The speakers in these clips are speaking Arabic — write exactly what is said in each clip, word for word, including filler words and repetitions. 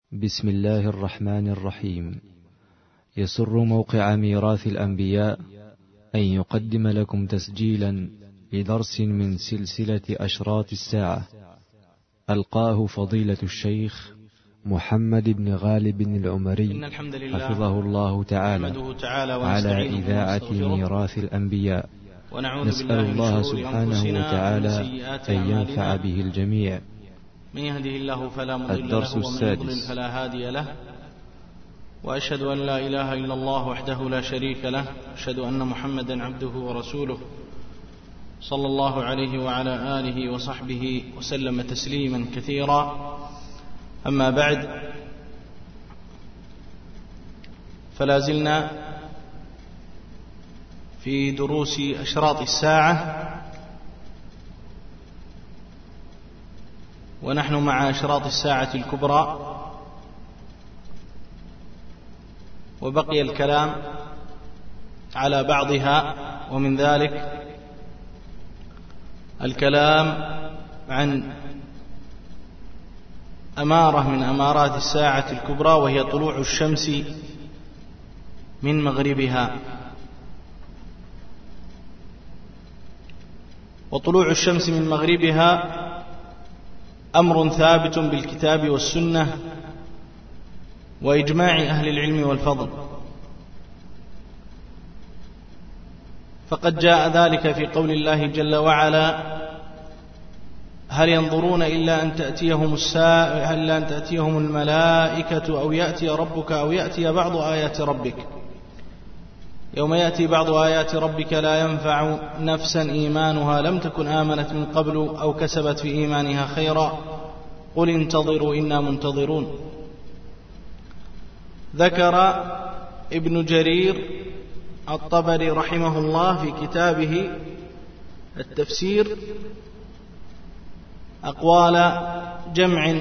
بسم الله الرحمن الرحيم. يسر موقع ميراث الأنبياء أن يقدم لكم تسجيلا لدرس من سلسلة أشراط الساعة ألقاه فضيلة الشيخ محمد بن غالب العمري حفظه الله تعالى, تعالى على إذاعة ميراث الأنبياء. نسأل الله سبحانه وتعالى أن ينفع به الجميع. من يهده الله فلا مضل له ومن يضلل فلا هادي له، وأشهد أن لا إله إلا الله وحده لا شريك له، أشهد أن محمدا عبده ورسوله صلى الله عليه وعلى آله وصحبه وسلم تسليما كثيرا. أما بعد، فلا زلنا في دروس أشراط الساعة، ونحن مع أشراط الساعة الكبرى، وبقي الكلام على بعضها، ومن ذلك الكلام عن أمارة من أمارات الساعة الكبرى، وهي طلوع الشمس من مغربها. وطلوع الشمس من مغربها أمر ثابت بالكتاب والسنة وإجماع أهل العلم والفضل، فقد جاء ذلك في قول الله جل وعلا: هل ينظرون إلا أن تأتيهم الساعة إلا أن تأتيهم الملائكة أو يأتي ربك أو يأتي بعض آيات ربك. يوم يأتي بعض آيات ربك لا ينفع نفسا إيمانها لم تكن آمنت من قبل أو كسبت في إيمانها خيرا قل انتظروا إنا منتظرون. ذكر ابن جرير الطبري رحمه الله في كتابه التفسير أقوال جمع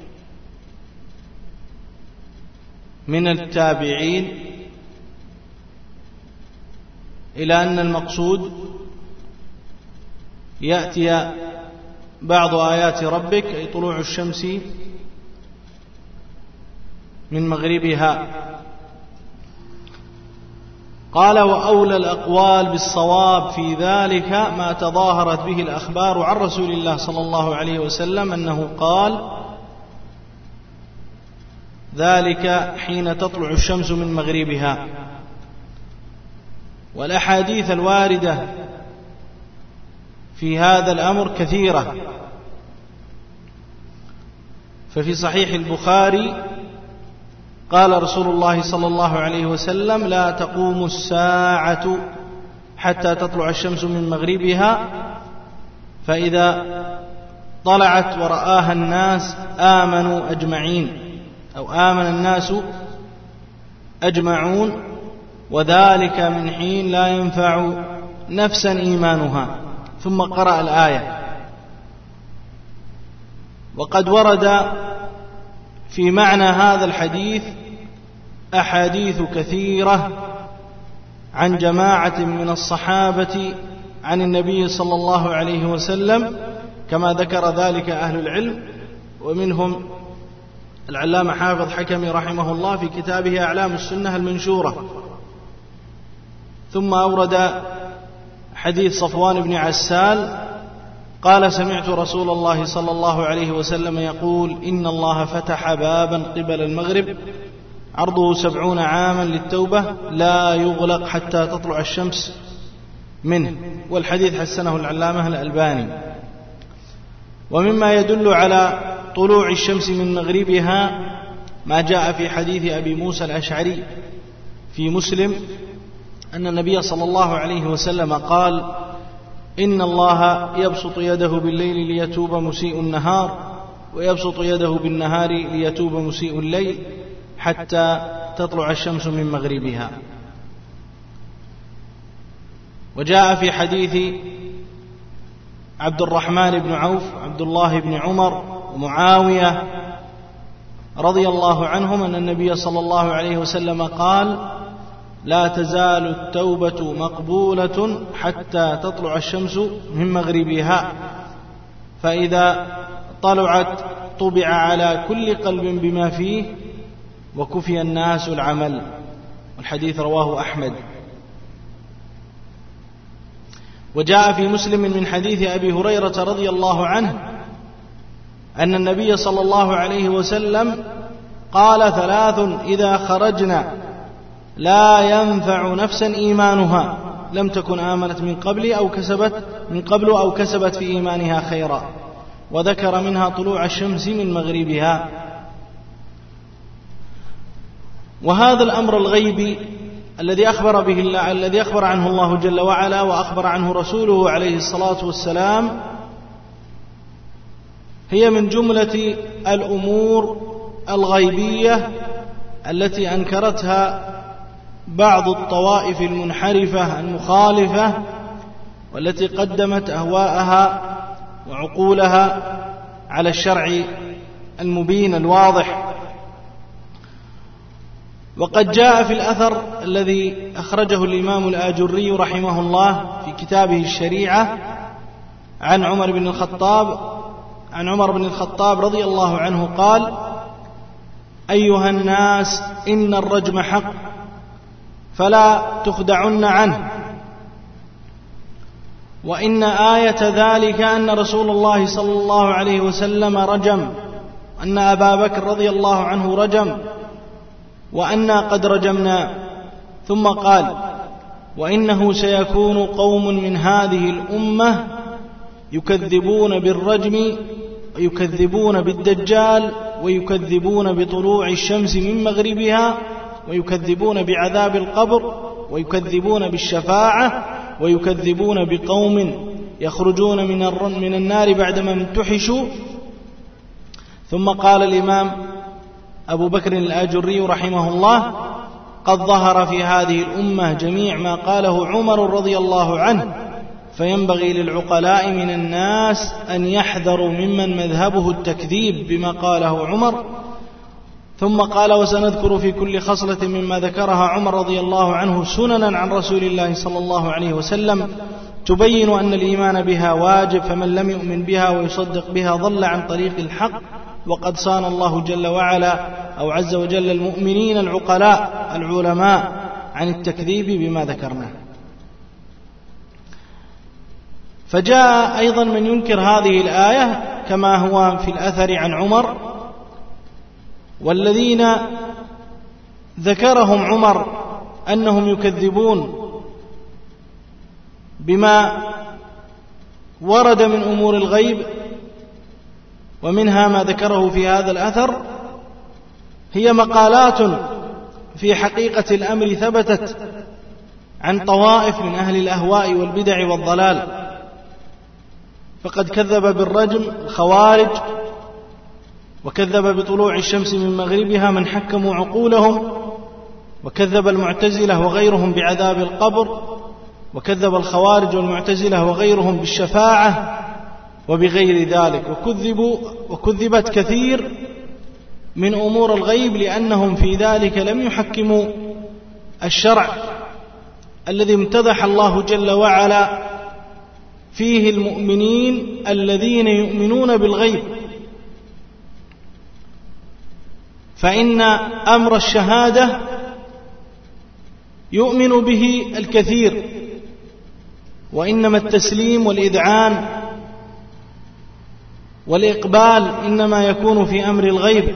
من التابعين إلى أن المقصود يأتي بعض آيات ربك، أي طلوع الشمس من مغربها. قال: وأولى الأقوال بالصواب في ذلك ما تظاهرت به الأخبار عن رسول الله صلى الله عليه وسلم أنه قال ذلك حين تطلع الشمس من مغربها. والأحاديث الواردة في هذا الأمر كثيرة، ففي صحيح البخاري قال رسول الله صلى الله عليه وسلم: لا تقوم الساعة حتى تطلع الشمس من مغربها، فإذا طلعت ورآها الناس آمنوا أجمعين، أو آمن الناس أجمعون، وذلك من حين لا ينفع نفسا إيمانها. ثم قرأ الآية. وقد ورد في معنى هذا الحديث أحاديث كثيرة عن جماعة من الصحابة عن النبي صلى الله عليه وسلم، كما ذكر ذلك أهل العلم، ومنهم العلامة حافظ حكمي رحمه الله في كتابه أعلام السنة المنشورة. ثم أورد حديث صفوان بن عسال قال: سمعت رسول الله صلى الله عليه وسلم يقول: إن الله فتح بابا قبل المغرب عرضه سبعون عاما للتوبة لا يغلق حتى تطلع الشمس منه. والحديث حسنه العلامة الألباني. ومما يدل على طلوع الشمس من مغربها ما جاء في حديث أبي موسى الأشعري في مسلم أن النبي صلى الله عليه وسلم قال: إن الله يبسط يده بالليل ليتوب مسيء النهار، ويبسط يده بالنهار ليتوب مسيء الليل، حتى تطلع الشمس من مغربها. وجاء في حديث عبد الرحمن بن عوف عبد الله بن عمر ومعاوية رضي الله عنهم أن النبي صلى الله عليه وسلم قال: لا تزال التوبة مقبولة حتى تطلع الشمس من مغربها، فإذا طلعت طبع على كل قلب بما فيه وكفي الناس العمل. والحديث رواه أحمد. وجاء في مسلم من حديث أبي هريرة رضي الله عنه أن النبي صلى الله عليه وسلم قال: ثلاث إذا خرجنا لا ينفع نفسا إيمانها لم تكن آمنت من قبل أو كسبت من قبل أو كسبت في إيمانها خيرا، وذكر منها طلوع الشمس من مغربها. وهذا الأمر الغيبي الذي أخبر به الله الذي أخبر عنه الله جل وعلا وأخبر عنه رسوله عليه الصلاة والسلام هي من جملة الأمور الغيبية التي أنكرتها بعض الطوائف المنحرفة المخالفة، والتي قدمت أهواءها وعقولها على الشرع المبين الواضح. وقد جاء في الأثر الذي أخرجه الإمام الآجري رحمه الله في كتابه الشريعة عن عمر بن الخطاب عن عمر بن الخطاب رضي الله عنه قال: أيها الناس إن الرجم حق فلا تخدعن عنه، وإن آية ذلك أن رسول الله صلى الله عليه وسلم رجم، أن أبا بكر رضي الله عنه رجم، وأنا قد رجمنا. ثم قال: وإنه سيكون قوم من هذه الأمة يكذبون بالرجم ويكذبون بالدجال ويكذبون بطلوع الشمس من مغربها ويكذبون بعذاب القبر ويكذبون بالشفاعة ويكذبون بقوم يخرجون من النار بعدما امتحشوا. ثم قال الإمام أبو بكر الآجري رحمه الله: قد ظهر في هذه الأمة جميع ما قاله عمر رضي الله عنه، فينبغي للعقلاء من الناس أن يحذروا ممن مذهبه التكذيب بما قاله عمر. ثم قال: وسنذكر في كل خصلة مما ذكرها عمر رضي الله عنه سننا عن رسول الله صلى الله عليه وسلم تبين أن الإيمان بها واجب، فمن لم يؤمن بها ويصدق بها ضل عن طريق الحق. وقد صان الله جل وعلا أو عز وجل المؤمنين العقلاء العلماء عن التكذيب بما ذكرناه. فجاء أيضا من ينكر هذه الآية كما هو في الأثر عن عمر، والذين ذكرهم عمر أنهم يكذبون بما ورد من أمور الغيب، ومنها ما ذكره في هذا الأثر، هي مقالات في حقيقة الأمر ثبتت عن طوائف من أهل الأهواء والبدع والضلال. فقد كذب بالرجم الخوارج، وكذب بطلوع الشمس من مغربها من حكموا عقولهم، وكذب المعتزلة وغيرهم بعذاب القبر، وكذب الخوارج والمعتزلة وغيرهم بالشفاعة وبغير ذلك. وكذبوا وكذبت كثير من أمور الغيب لأنهم في ذلك لم يحكموا الشرع الذي امتدح الله جل وعلا فيه المؤمنين الذين يؤمنون بالغيب. فإن أمر الشهادة يؤمن به الكثير، وإنما التسليم والإذعان والإقبال إنما يكون في أمر الغيب،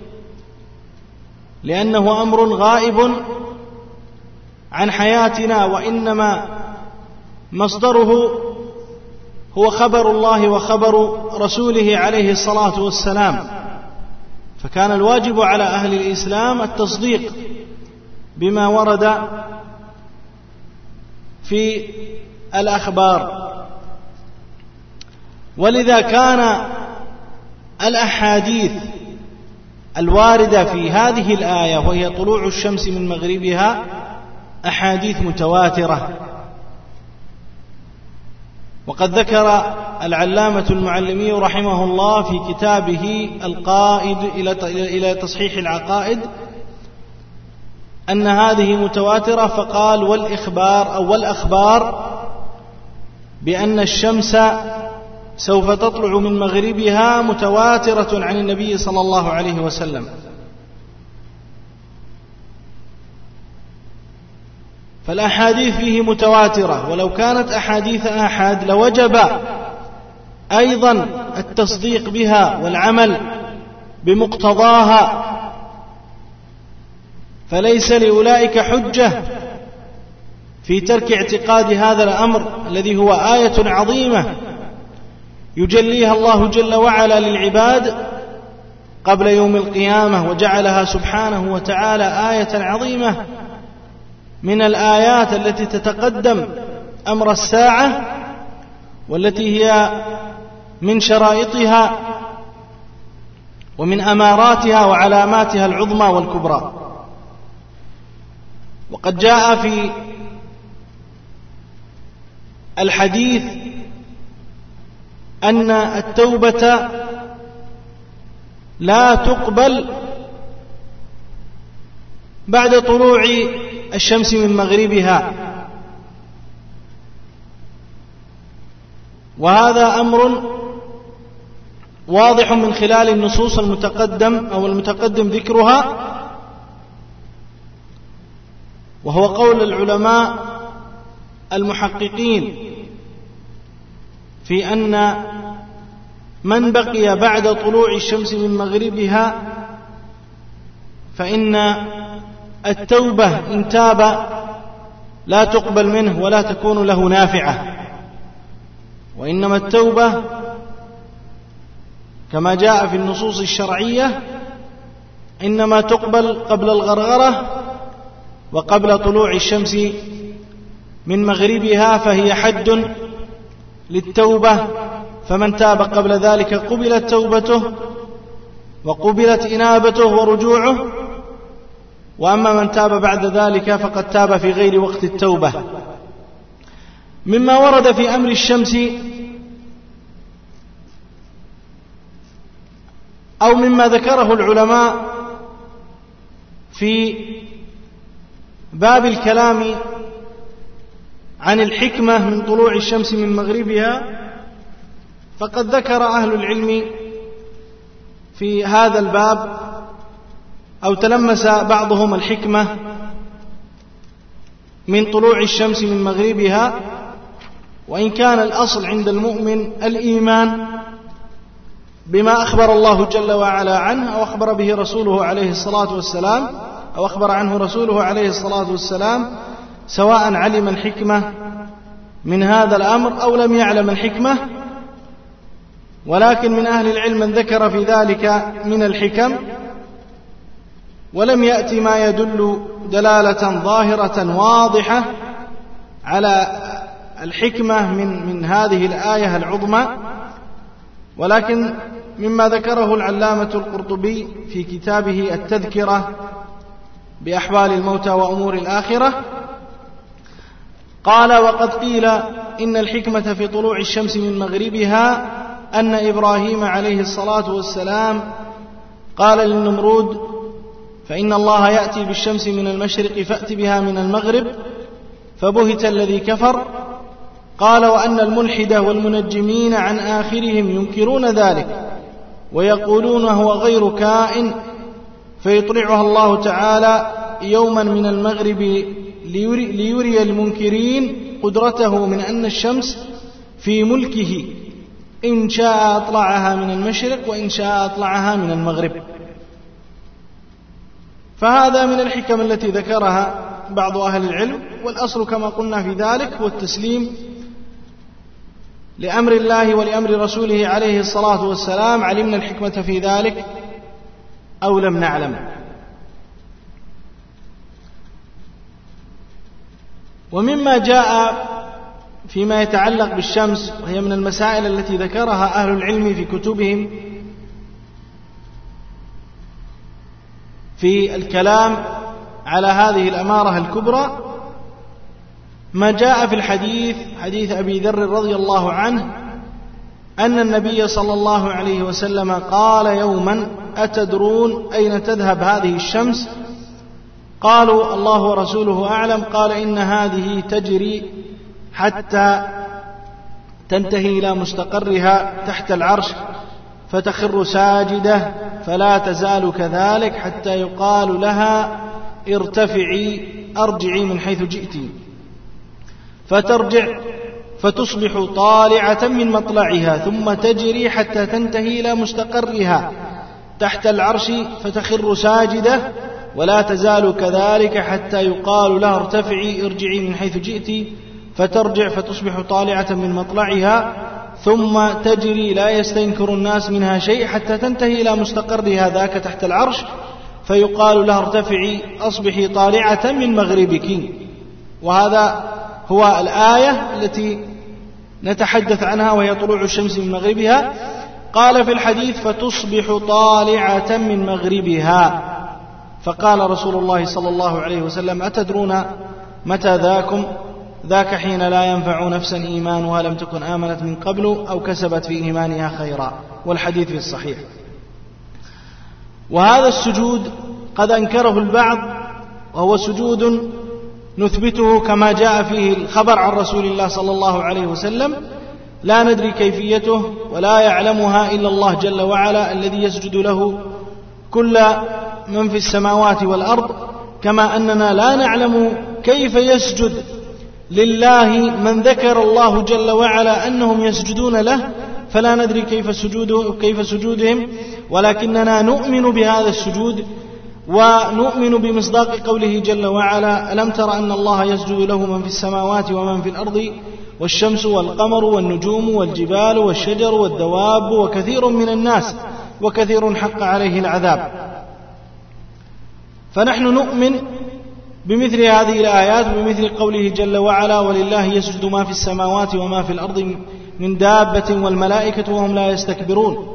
لأنه أمر غائب عن حياتنا، وإنما مصدره هو خبر الله وخبر رسوله عليه الصلاة والسلام. فكان الواجب على أهل الإسلام التصديق بما ورد في الأخبار. ولذا كان الأحاديث الواردة في هذه الآية وهي طلوع الشمس من مغربها أحاديث متواترة. وقد ذكر العلامة المعلمي رحمه الله في كتابه القائد إلى تصحيح العقائد أن هذه متواترة، فقال: والإخبار أو والأخبار بأن الشمس سوف تطلع من مغربها متواترة عن النبي صلى الله عليه وسلم. فالأحاديث فيه متواترة، ولو كانت أحاديث آحاد لوجب أيضا التصديق بها والعمل بمقتضاها، فليس لأولئك حجة في ترك اعتقاد هذا الأمر الذي هو آية عظيمة يجليها الله جل وعلا للعباد قبل يوم القيامة، وجعلها سبحانه وتعالى آية عظيمة من الآيات التي تتقدم أمر الساعة، والتي هي من شرائطها ومن أماراتها وعلاماتها العظمى والكبرى. وقد جاء في الحديث أن التوبة لا تقبل بعد طلوع الشمس من مغربها، وهذا أمر واضح من خلال النصوص المتقدم أو المتقدم ذكرها، وهو قول العلماء المحققين في أن من بقي بعد طلوع الشمس من مغربها فإن التوبة إن تاب لا تقبل منه ولا تكون له نافعة، وإنما التوبة كما جاء في النصوص الشرعية إنما تقبل قبل الغرغرة وقبل طلوع الشمس من مغربها، فهي حد للتوبة، فمن تاب قبل ذلك قبلت توبته وقبلت إنابته ورجوعه، وأما من تاب بعد ذلك فقد تاب في غير وقت التوبة. مما ورد في أمر الشمس أو مما ذكره العلماء في باب الكلام عن الحكمة من طلوع الشمس من مغربها، فقد ذكر أهل العلم في هذا الباب أو تلمس بعضهم الحكمة من طلوع الشمس من مغربها، وإن كان الأصل عند المؤمن الإيمان بما أخبر الله جل وعلا عنه أو أخبر به رسوله عليه الصلاة والسلام أو أخبر عنه رسوله عليه الصلاة والسلام، سواء علم الحكمة من هذا الأمر أو لم يعلم الحكمة. ولكن من أهل العلم من ذكر في ذلك من الحكم ولم يأتي ما يدل دلالة ظاهرة واضحة على الحكمة من, من هذه الآية العظمى، ولكن مما ذكره العلامة القرطبي في كتابه التذكرة بأحوال الموتى وأمور الآخرة قال: وقد قيل إن الحكمة في طلوع الشمس من مغربها أن إبراهيم عليه الصلاة والسلام قال للنمرود: فإن الله يأتي بالشمس من المشرق فأت بها من المغرب، فبهت الذي كفر. قال: وأن الملحد والمنجمين عن آخرهم ينكرون ذلك ويقولون هو غير كائن، فيطلعها الله تعالى يوما من المغرب ليري, ليري المنكرين قدرته من أن الشمس في ملكه، إن شاء أطلعها من المشرق وإن شاء أطلعها من المغرب. فهذا من الحكم التي ذكرها بعض أهل العلم، والأصل كما قلنا في ذلك هو التسليم لأمر الله ولأمر رسوله عليه الصلاة والسلام، علمنا الحكمة في ذلك أو لم نعلم. ومما جاء فيما يتعلق بالشمس، وهي من المسائل التي ذكرها أهل العلم في كتبهم في الكلام على هذه الأمارة الكبرى، ما جاء في الحديث حديث أبي ذر رضي الله عنه أن النبي صلى الله عليه وسلم قال يوما: أتدرون أين تذهب هذه الشمس؟ قالوا: الله ورسوله أعلم. قال: إن هذه تجري حتى تنتهي إلى مستقرها تحت العرش فتخر ساجدة، فلا تزال كذلك حتى يقال لها ارتفعي أرجعي من حيث جئت، فترجع فتصبح طالعة من مطلعها، ثم تجري حتى تنتهي إلى مستقرها تحت العرش فتخر ساجدة، ولا تزال كذلك حتى يقال لها ارتفعي ارجعي من حيث جئت، فترجع فتصبح طالعة من مطلعها، ثم تجري لا يستنكر الناس منها شيء حتى تنتهي إلى مستقرها ذاك تحت العرش، فيقال لها ارتفعي أصبحي طالعة من مغربك. وهذا هو الآية التي نتحدث عنها، وهي طلوع الشمس من مغربها. قال في الحديث فتصبح طالعة من مغربها، فقال رسول الله صلى الله عليه وسلم أتدرون متى ذاكم؟ ذاك حين لا ينفع نفسا إيمانها لم تكن آمنت من قبل أو كسبت في إيمانها خيرا، والحديث في الصحيح. وهذا السجود قد أنكره البعض، وهو سجود نثبته كما جاء فيه الخبر عن رسول الله صلى الله عليه وسلم، لا ندري كيفيته ولا يعلمها إلا الله جل وعلا الذي يسجد له كل من في السماوات والأرض، كما أننا لا نعلم كيف يسجد لله من ذكر الله جل وعلا أنهم يسجدون له، فلا ندري كيف سجوده كيف سجودهم، ولكننا نؤمن بهذا السجود ونؤمن بمصداق قوله جل وعلا ألم تر أن الله يسجد له من في السماوات ومن في الأرض والشمس والقمر والنجوم والجبال والشجر والدواب وكثير من الناس وكثير حق عليه العذاب. فنحن نؤمن بمثل هذه الآيات بمثل قوله جل وعلا ولله يسجد ما في السماوات وما في الأرض من دابة والملائكة وهم لا يستكبرون.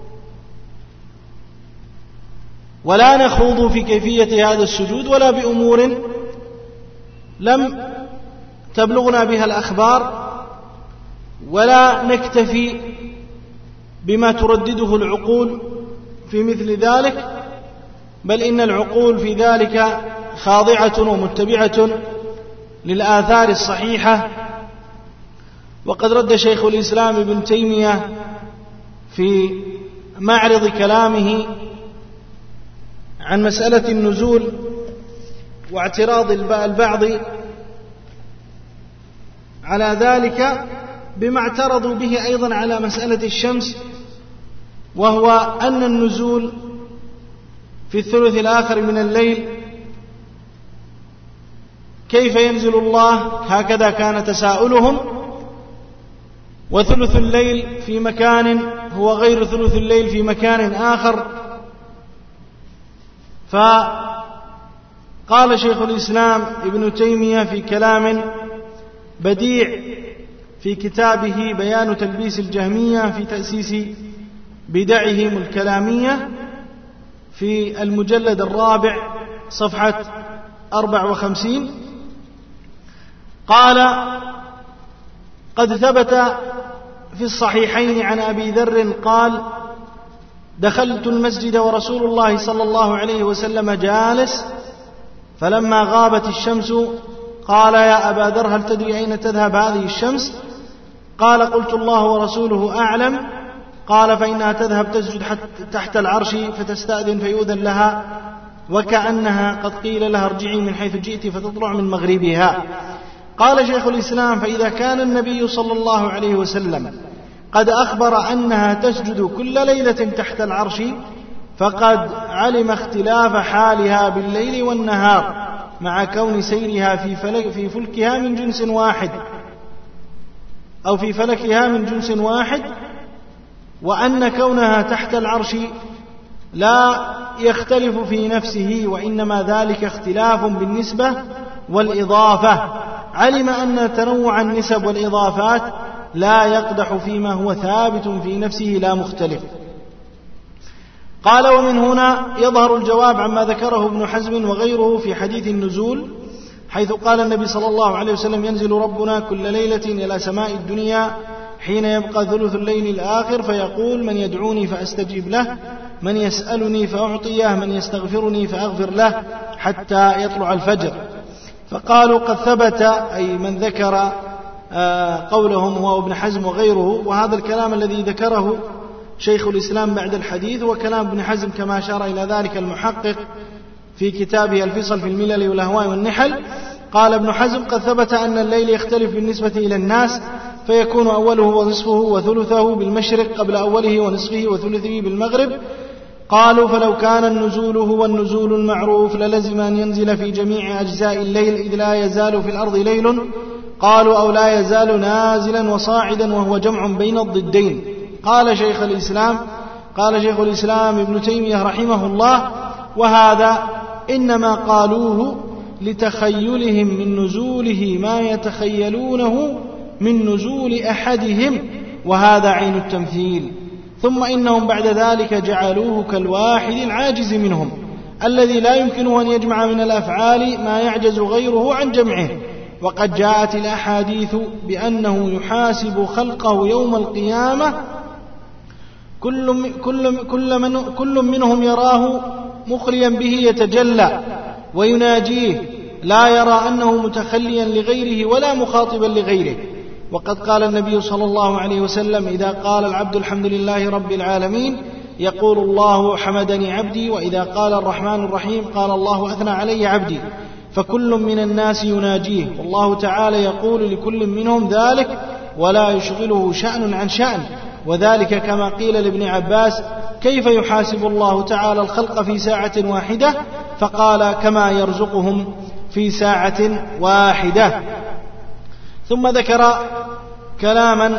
ولا نخوض في كيفية هذا السجود ولا بأمور لم تبلغنا بها الأخبار، ولا نكتفي بما تردده العقول في مثل ذلك، بل إن العقول في ذلك خاضعة ومتبعة للآثار الصحيحة. وقد رد شيخ الإسلام ابن تيمية في معرض كلامه عن مسألة النزول واعتراض البعض على ذلك بما اعترضوا به أيضا على مسألة الشمس، وهو أن النزول في الثلث الآخر من الليل كيف ينزل الله، هكذا كان تساؤلهم، وثلث الليل في مكان هو غير ثلث الليل في مكان آخر. فقال شيخ الإسلام ابن تيمية في كلام بديع في كتابه بيان تلبيس الجهمية في تأسيس بدعهم الكلامية في المجلد الرابع صفحة أربع وخمسين، قال قد ثبت في الصحيحين عن أبي ذر قال دخلت المسجد ورسول الله صلى الله عليه وسلم جالس، فلما غابت الشمس قال يا أبا ذر هل تدري أين تذهب هذه الشمس؟ قال قلت الله ورسوله أعلم. قال فإنها تذهب تسجد تحت العرش فتستأذن فيؤذن لها، وكأنها قد قيل لها ارجعي من حيث جئت فتطلع من مغربها. قال شيخ الإسلام فإذا كان النبي صلى الله عليه وسلم قد أخبر أنها تسجد كل ليلة تحت العرش، فقد علم اختلاف حالها بالليل والنهار مع كون سيرها في, فلك في فلكها من جنس واحد أو في فلكها من جنس واحد، وأن كونها تحت العرش لا يختلف في نفسه، وإنما ذلك اختلاف بالنسبة والإضافة. علم أن تنوع النسب والإضافات لا يقدح فيما هو ثابت في نفسه لا مختلف. قال ومن هنا يظهر الجواب عما ذكره ابن حزم وغيره في حديث النزول، حيث قال النبي صلى الله عليه وسلم ينزل ربنا كل ليلة إلى سماء الدنيا حين يبقى ثلث الليل الآخر فيقول من يدعوني فأستجيب له، من يسألني فأعطيه، من يستغفرني فأغفر له حتى يطلع الفجر. فقالوا قد ثبت، أي من ذكر قولهم هو ابن حزم وغيره، وهذا الكلام الذي ذكره شيخ الإسلام بعد الحديث وكلام ابن حزم كما أشار إلى ذلك المحقق في كتابه الفصل في الملل والأهواء والنحل. قال ابن حزم: قد ثبت أن الليل يختلف بالنسبة إلى الناس، فيكون أوله ونصفه وثلثه بالمشرق قبل أوله ونصفه وثلثه بالمغرب. قالوا: فلو كان النزول هو النزول المعروف للزم أن ينزل في جميع أجزاء الليل، إذ لا يزال في الأرض ليل. قالوا: أو لا يزال نازلا وصاعدا، وهو جمع بين الضدين. قال شيخ الإسلام قال شيخ الإسلام ابن تيمية رحمه الله: وهذا إنما قالوه لتخيلهم من نزوله ما يتخيلونه من نزول أحدهم، وهذا عين التمثيل. ثم إنهم بعد ذلك جعلوه كالواحد العاجز منهم، الذي لا يمكنه أن يجمع من الأفعال ما يعجز غيره عن جمعه. وقد جاءت الأحاديث بأنه يحاسب خلقه يوم القيامة، كل, كل, كل, من كل منهم يراه مخليا به يتجلى ويناجيه، لا يرى أنه متخليا لغيره ولا مخاطبا لغيره. وقد قال النبي صلى الله عليه وسلم: إذا قال العبد الحمد لله رب العالمين يقول الله حمدني عبدي، وإذا قال الرحمن الرحيم قال الله أثنى علي عبدي. فكل من الناس يناجيه، والله تعالى يقول لكل منهم ذلك ولا يشغله شأن عن شأن. وذلك كما قيل لابن عباس: كيف يحاسب الله تعالى الخلق في ساعة واحدة؟ فقال: كما يرزقهم في ساعة واحدة. ثم ذكر كلاما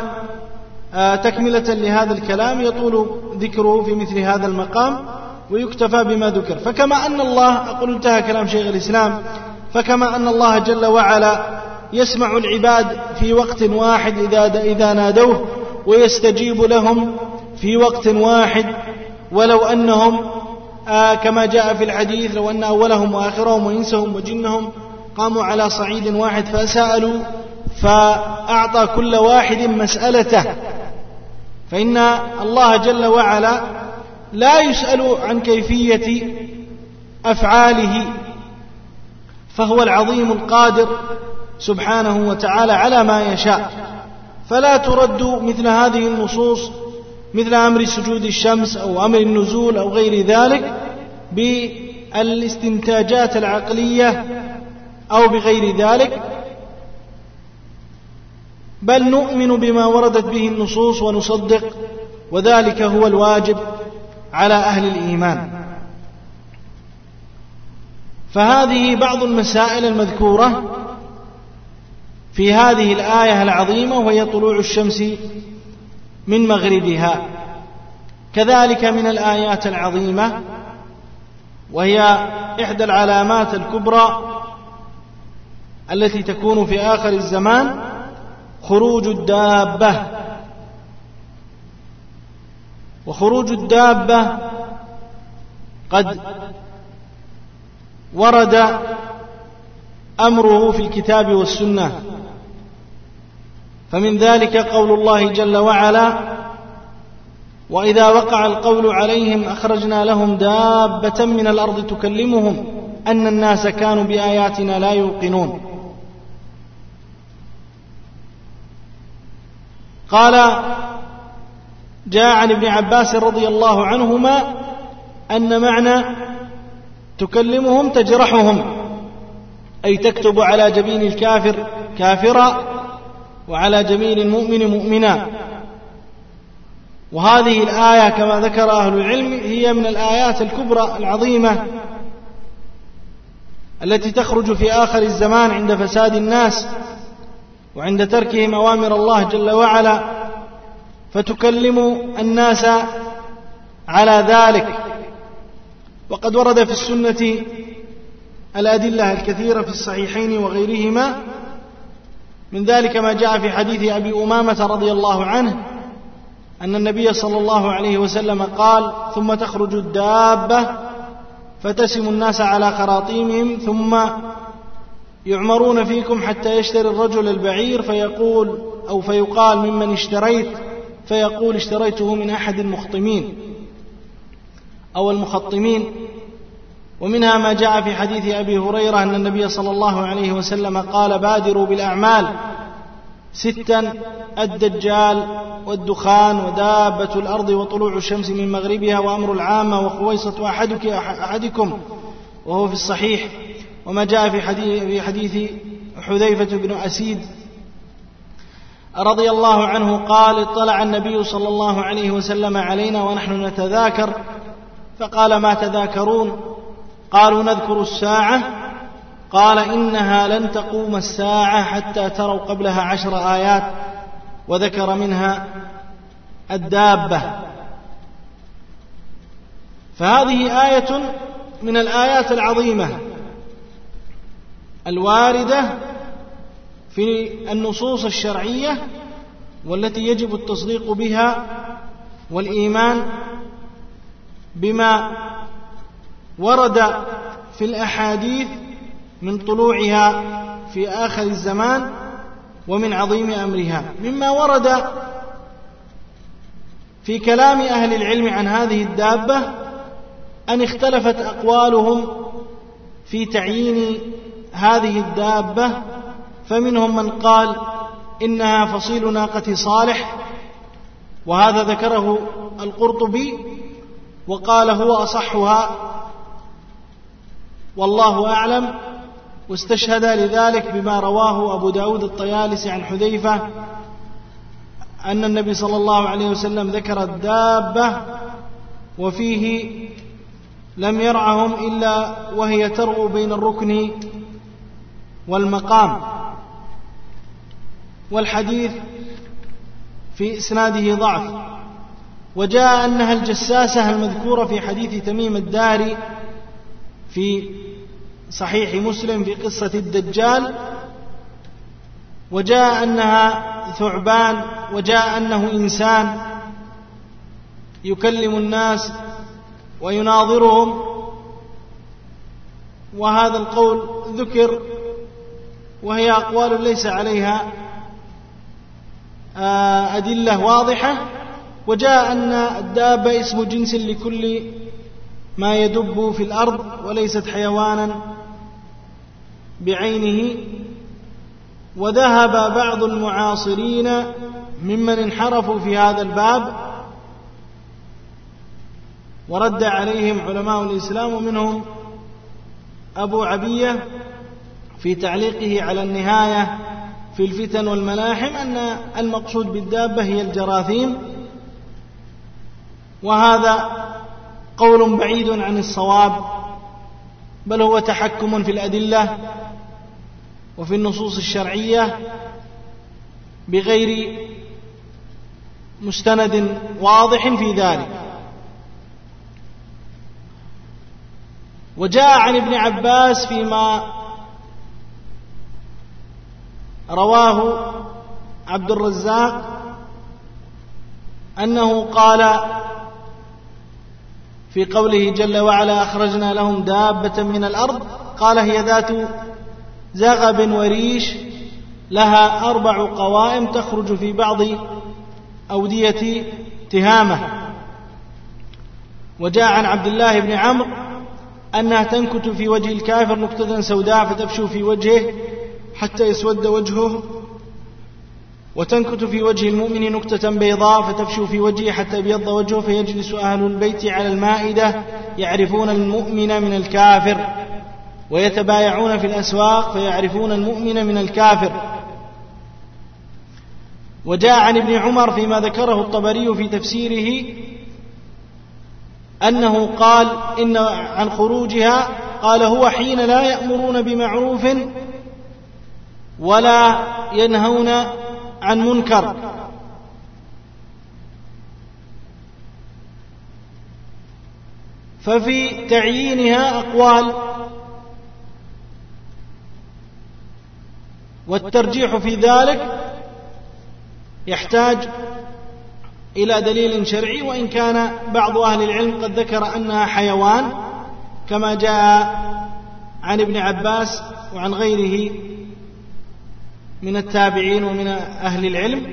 تكملة لهذا الكلام يطول ذكره في مثل هذا المقام، ويكتفى بما ذكر. فكما أن الله، أقول انتهى كلام شيخ الإسلام، فكما أن الله جل وعلا يسمع العباد في وقت واحد إذا, إذا نادوه، ويستجيب لهم في وقت واحد، ولو أنهم آه كما جاء في الحديث: لو أن أولهم وآخرهم وإنسهم وجنهم قاموا على صعيد واحد فسألوا فأعطى كل واحد مسألته. فإن الله جل وعلا لا يسأل عن كيفية أفعاله، فهو العظيم القادر سبحانه وتعالى على ما يشاء. فلا ترد مثل هذه النصوص، مثل أمر سجود الشمس أو أمر النزول أو غير ذلك، بالاستنتاجات العقلية أو بغير ذلك، بل نؤمن بما وردت به النصوص ونصدق، وذلك هو الواجب على أهل الإيمان. فهذه بعض المسائل المذكورة في هذه الآية العظيمة، وهي طلوع الشمس من مغربها. كذلك من الآيات العظيمة، وهي إحدى العلامات الكبرى التي تكون في آخر الزمان، خروج الدابة. وخروج الدابة قد ورد أمره في الكتاب والسنة، فمن ذلك قول الله جل وعلا: وإذا وقع القول عليهم أخرجنا لهم دابة من الأرض تكلمهم أن الناس كانوا بآياتنا لا يوقنون. قال: جاء عن ابن عباس رضي الله عنهما أن معنى تكلمهم تجرحهم، أي تكتب على جبين الكافر كافرا وعلى جبين المؤمن مؤمنا. وهذه الآية كما ذكر أهل العلم هي من الآيات الكبرى العظيمة التي تخرج في آخر الزمان عند فساد الناس وعند تركهم أوامر الله جل وعلا، فتكلم الناس على ذلك. وقد ورد في السنة الأدلة الكثيرة في الصحيحين وغيرهما، من ذلك ما جاء في حديث أبي أمامة رضي الله عنه أن النبي صلى الله عليه وسلم قال: ثم تخرج الدابة فتسم الناس على خراطيمهم، ثم يعمرون فيكم حتى يشتري الرجل البعير فيقول أو فيقال: ممن اشتريت؟ فيقول: اشتريته من أحد المخطمين أو المخطمين. ومنها ما جاء في حديث أبي هريرة أن النبي صلى الله عليه وسلم قال: بادروا بالأعمال ستا: الدجال والدخان ودابة الأرض وطلوع الشمس من مغربها وأمر العامة وخويصة أحدك أحدكم، وهو في الصحيح. وما جاء في حديث, في حديث حذيفة بن أسيد رضي الله عنه قال: اطلع النبي صلى الله عليه وسلم علينا ونحن نتذاكر فقال: ما تذاكرون؟ قالوا: نذكر الساعة. قال: إنها لن تقوم الساعة حتى تروا قبلها عشر آيات، وذكر منها الدابة. فهذه آية من الآيات العظيمة الواردة في النصوص الشرعية والتي يجب التصديق بها والإيمان بما ورد في الأحاديث من طلوعها في آخر الزمان ومن عظيم أمرها. مما ورد في كلام أهل العلم عن هذه الدابة أن اختلفت أقوالهم في تعيين هذه الدابة، فمنهم من قال إنها فصيل ناقة صالح، وهذا ذكره القرطبي وقال هو أصحها والله أعلم، واستشهد لذلك بما رواه أبو داود الطيالسي عن حذيفة أن النبي صلى الله عليه وسلم ذكر الدابة وفيه: لم يرعهم إلا وهي ترغو بين الركن والمقام. والحديث في إسناده ضعف. وجاء أنها الجساسة المذكورة في حديث تميم الداري في صحيح مسلم في قصة الدجال، وجاء أنها ثعبان، وجاء أنه إنسان يكلم الناس ويناظرهم. وهذا القول ذكر، وهي أقوال ليس عليها أدلة واضحة. وجاء أن الدابة اسم جنس لكل ما يدب في الأرض وليست حيوانا بعينه. وذهب بعض المعاصرين ممن انحرفوا في هذا الباب ورد عليهم علماء الإسلام، ومنهم أبو عبية في تعليقه على النهاية في الفتن والملاحم أن المقصود بالدابة هي الجراثيم، وهذا قول بعيد عن الصواب، بل هو تحكم في الأدلة وفي النصوص الشرعية بغير مستند واضح في ذلك. وجاء عن ابن عباس فيما رواه عبد الرزاق أنه قال في قوله جل وعلا: أخرجنا لهم دابة من الأرض، قال: هي ذات زغب وريش لها أربع قوائم تخرج في بعض أودية تهامة. وجاء عن عبد الله بن عمرو أنها تنكت في وجه الكافر نكتة سوداء فتفشو في وجهه حتى يسود وجهه، وتنكت في وجه المؤمن نكتة بيضاء فتفشو في وجهه حتى يبيض وجهه، فيجلس أهل البيت على المائدة يعرفون المؤمن من الكافر، ويتبايعون في الأسواق فيعرفون المؤمن من الكافر. وجاء عن ابن عمر فيما ذكره الطبري في تفسيره أنه قال إن عن خروجها قال: هو حين لا يأمرون بمعروف ولا ينهون عن منكر. ففي تعيينها أقوال، والترجيح في ذلك يحتاج إلى دليل شرعي، وإن كان بعض أهل العلم قد ذكر أنها حيوان كما جاء عن ابن عباس وعن غيره من التابعين ومن أهل العلم،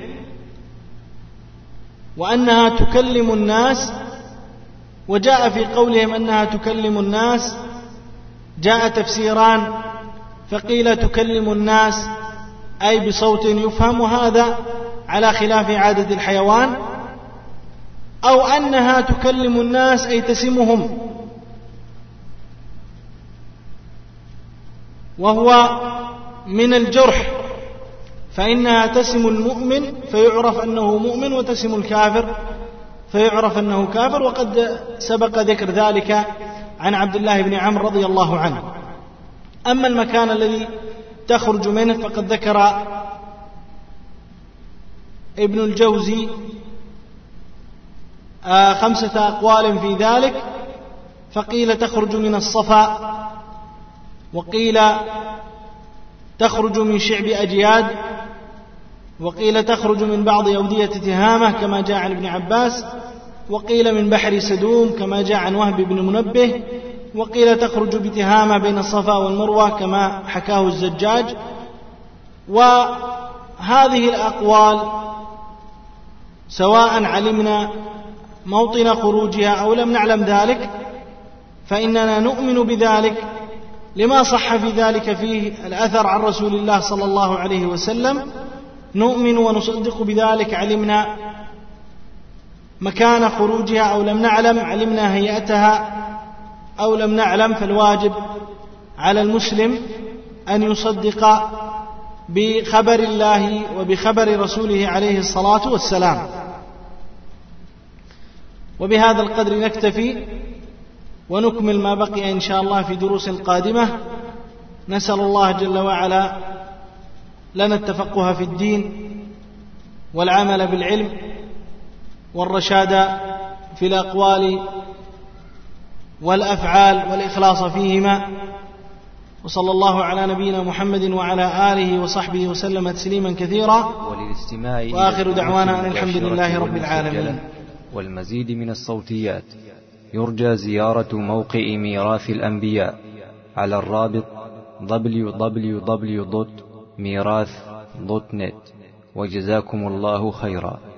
وأنها تكلم الناس. وجاء في قولهم أنها تكلم الناس جاء تفسيران، فقيل تكلم الناس أي بصوت يفهم، وهذا على خلاف عادة الحيوان، أو أنها تكلم الناس أي تسمهم. وهو من الجرح، فإنها تسم المؤمن فيعرف أنه مؤمن، وتسم الكافر فيعرف أنه كافر، وقد سبق ذكر ذلك عن عبد الله بن عمرو رضي الله عنه. أما المكان الذي تخرج منه فقد ذكر ابن الجوزي خمسة أقوال في ذلك، فقيل تخرج من الصفا، وقيل تخرج من شعب أجياد، وقيل تخرج من بعض أودية تهامة كما جاء عن ابن عباس، وقيل من بحر سدوم كما جاء عن وهب بن منبه، وقيل تخرج بتهامة بين الصفا والمروة كما حكاه الزجاج. وهذه الأقوال سواء علمنا موطن خروجها أو لم نعلم ذلك فإننا نؤمن بذلك لما صح في ذلك فيه الأثر عن رسول الله صلى الله عليه وسلم، نؤمن ونصدق بذلك علمنا مكان خروجها أو لم نعلم، علمنا هيئتها أو لم نعلم، فالواجب على المسلم أن يصدق بخبر الله وبخبر رسوله عليه الصلاة والسلام. وبهذا القدر نكتفي، ونكمل ما بقي إن شاء الله في دروس قادمة. نسأل الله جل وعلا لنا التفقه في الدين والعمل بالعلم والرشاد في الأقوال والأفعال والإخلاص فيهما، وصلى الله على نبينا محمد وعلى آله وصحبه وسلم تسليما كثيرا، وآخر دعوانا أن الحمد لله رب العالمين. والمزيد من الصوتيات يرجى زيارة موقع ميراث الأنبياء على الرابط دبليو دبليو دبليو دوت ميراث دوت نت. وجزاكم الله خيرا.